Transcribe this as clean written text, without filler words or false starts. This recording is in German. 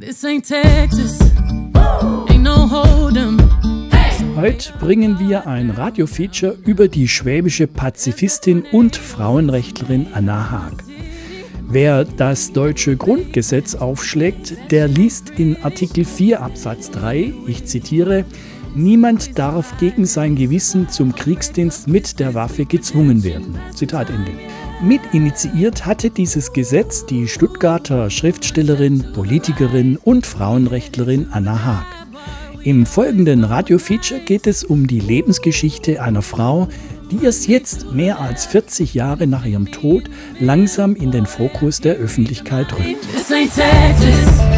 This ain't Texas. Ain't no hold'em. Heute bringen wir ein Radiofeature über die schwäbische Pazifistin und Frauenrechtlerin Anna Haag. Wer das deutsche Grundgesetz aufschlägt, der liest in Artikel 4 Absatz 3, ich zitiere, niemand darf gegen sein Gewissen zum Kriegsdienst mit der Waffe gezwungen werden. Zitat Ende. Mitinitiiert hatte dieses Gesetz die Stuttgarter Schriftstellerin, Politikerin und Frauenrechtlerin Anna Haag. Im folgenden Radiofeature geht es um die Lebensgeschichte einer Frau, die erst jetzt, mehr als 40 Jahre nach ihrem Tod, langsam in den Fokus der Öffentlichkeit rückt. This ain't Texas.